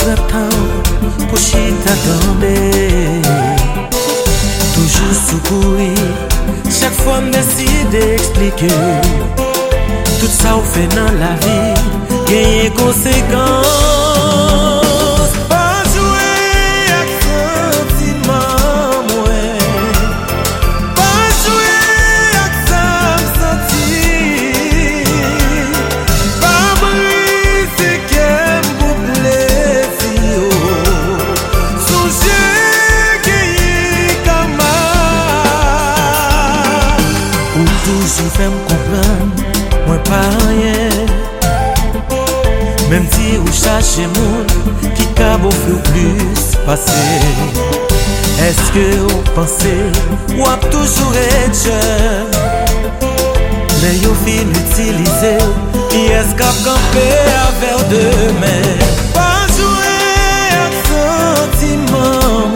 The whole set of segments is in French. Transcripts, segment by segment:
printemps pour chita tomber. Toujours soukourir, chaque fois me décide d'expliquer. Tout ça ou fait dans la vie, gagne conséquences. Pas jouer avec sentiment, pas jouer avec ça senti, pas briser qu'elle vous plaisir. Songez qu'il comme ou toujours fait me comprendre, moi pas rien. Même si vous cherchez moun qui cap offre plus passer. Est-ce que vous pensez ou a toujours être jeune? Mais vous fin utiliser qui est-ce qu'a campé à vers demain? Pas jouer avec sentiment,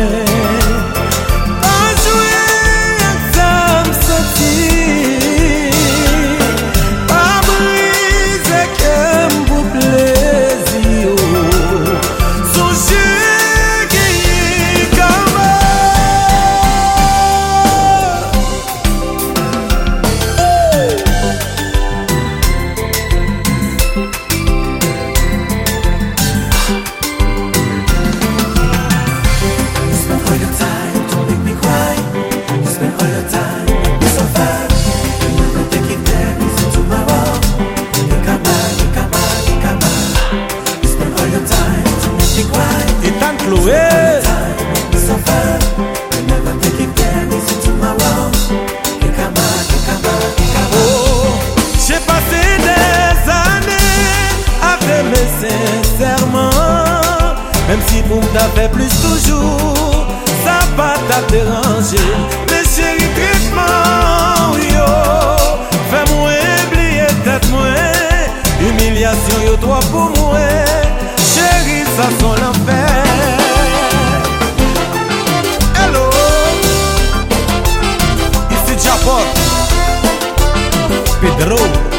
pas jouer avec ça me sentir, pas briser que vous plaisir. Songez qu'il comme j'ai passé des années avec mes sincèrement. Même si pour m't'avoir plus toujours, ça va t'a déranger. Mais chérie, traitement, yo, fais-moi oublier tête moi. Humiliation, yo, toi pour moi. Chérie, ça son l'enfer. Hello, ici Japon, Pedro.